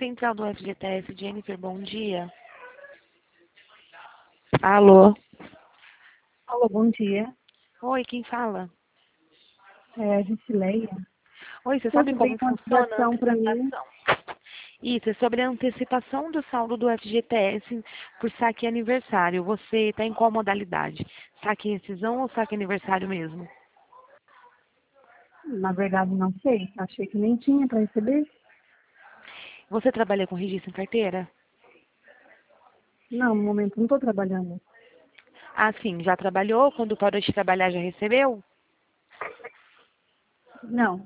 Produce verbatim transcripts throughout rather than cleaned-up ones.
Central do F G T S, Jennifer, bom dia. Alô? Alô, bom dia. Oi, quem fala? É a Jusileia. Oi, você sabe Poxa, como veio uma funciona a ligação para mim. antecipação? Isso, é sobre a antecipação do saldo do F G T S por saque aniversário. Você está em qual modalidade? Saque em rescisão ou saque aniversário mesmo? Na verdade, não sei. Achei que nem tinha para receber. Você trabalha com registro em carteira? Não, no momento não estou trabalhando. Ah, sim, já trabalhou? Quando parou de trabalhar já recebeu? Não,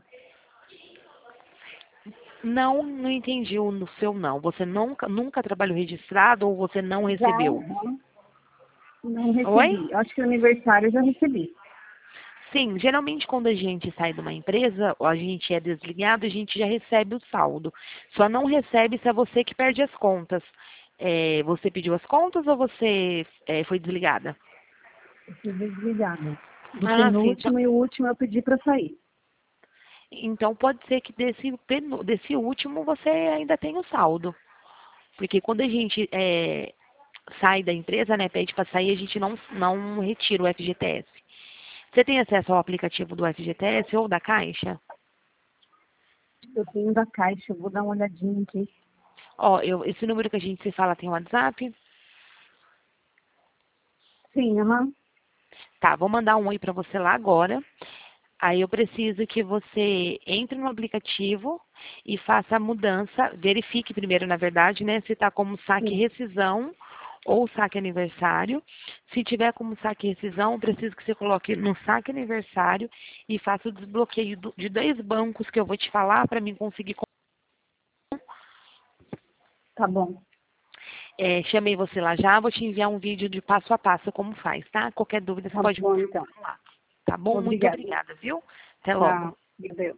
Não, não entendi o no seu não. Você nunca, nunca trabalhou registrado ou você não já recebeu? não, não Oi? recebi. Acho que no aniversário eu já recebi. Sim, geralmente quando a gente sai de uma empresa, ou a gente é desligado, a gente já recebe o saldo. Só não recebe se é você que perde as contas. É, você pediu as contas ou você é, foi desligada? Eu fui desligada. Do Ah, sim. Então, penúltimo e o último eu pedi para sair. então pode ser que desse, penu- desse último você ainda tenha o saldo. Porque quando a gente é, sai da empresa, né, pede para sair, a gente não, não retira o F G T S. Você tem acesso ao aplicativo do F G T S ou da Caixa? Eu tenho da caixa, eu vou dar uma olhadinha aqui. Ó, eu, esse número que a gente se fala tem WhatsApp? Sim, aham. Tá, vou mandar um oi para você lá agora. Aí eu preciso que você entre no aplicativo e faça a mudança. Verifique primeiro, na verdade, né, se está como saque Sim, rescisão ou saque aniversário. Se tiver como saque rescisão, eu preciso que você coloque no saque aniversário e faça o desbloqueio do- de dois bancos que eu vou te falar para mim conseguir. tá bom. É, chamei você lá já, vou te enviar um vídeo de passo a passo como faz, tá? Qualquer dúvida você Tá pode me bom, então. perguntar lá. Tá bom? Muito Obrigada. obrigada, viu? Até logo. Tchau. Meu Deus.